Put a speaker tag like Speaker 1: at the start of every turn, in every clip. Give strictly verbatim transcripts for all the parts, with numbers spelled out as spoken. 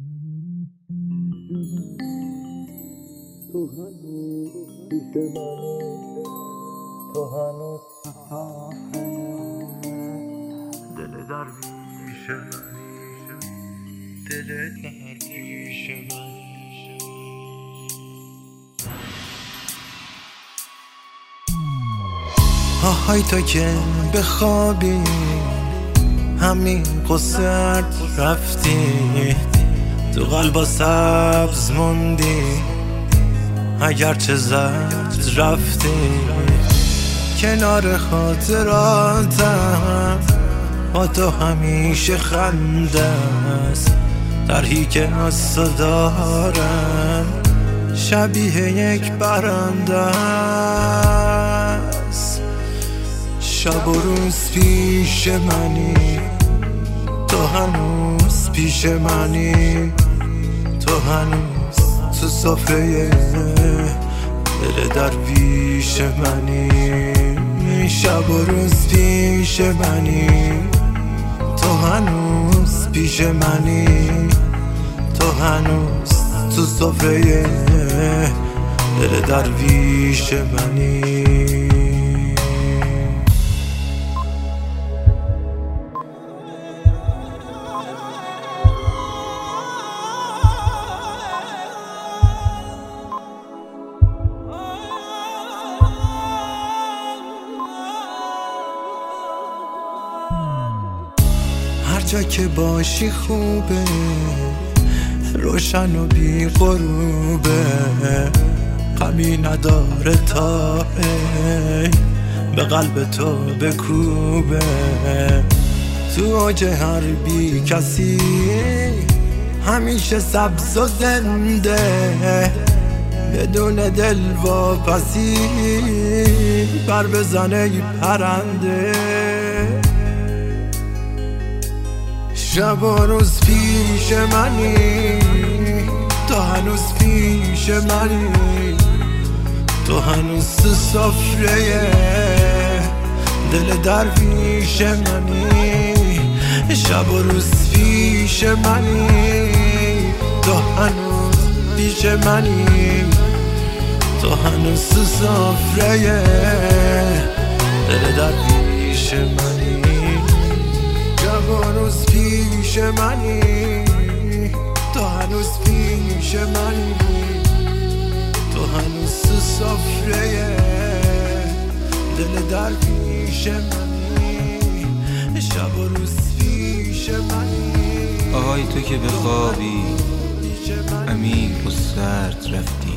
Speaker 1: تو هنوز پیش منی، تو هنوز دل درویش منی، دل درویش منی. آهای تو که بخوابی همین قصر رفتی، تو قلبا سبز موندی اگرچه زرد رفتی. کنار خاطراتم با تو همیشه خنده است، طرحی که از تو دارم شبیه یک برنده است. شب و روز پیش منی، تو هنوز پیش منی، تو هنوز تو سفره دل درویش منی. شب و روز پیش منی، تو هنوز پیش منی، تو هنوز تو سفره دل درویش منی. هر جا که باشی خوبه، روشن و بی غروبه، غمی نداره تا به قلب تو بکوبه. تو اوج هر بی کسی همیشه سبز و زنده، بدون دل واپسی بر بزنه ی پرنده. شب و روز پیش منی، تو هنوز پیش منی، تو هنوز تو سفره دل درویش منی. شب و روز پیش منی، تو هنوز پیش منی، تو هنوز تو سفره دل درویش منی. شب و روز پیش منی، تو هنوز پیش منی، تو هنوز تو سفره دل درویش منی. شب و روز پیش منی.
Speaker 2: آهای تو که بخوابی عمیق و سرد رفتی،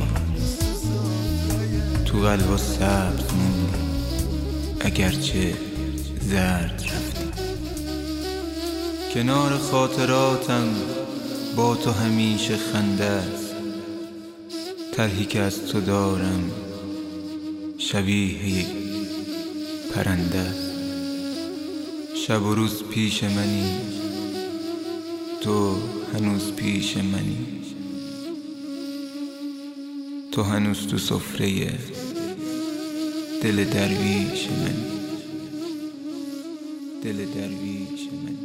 Speaker 2: تو قلبا سبز موندی اگرچه زرد رفتی. کنار خاطراتم با تو همیشه خنده است، طرحی که از تو دارم شبیه یک پرنده است. شب و روز پیش منی، تو هنوز پیش منی، تو هنوز تو سفره دل درویش منی، دل درویش منی.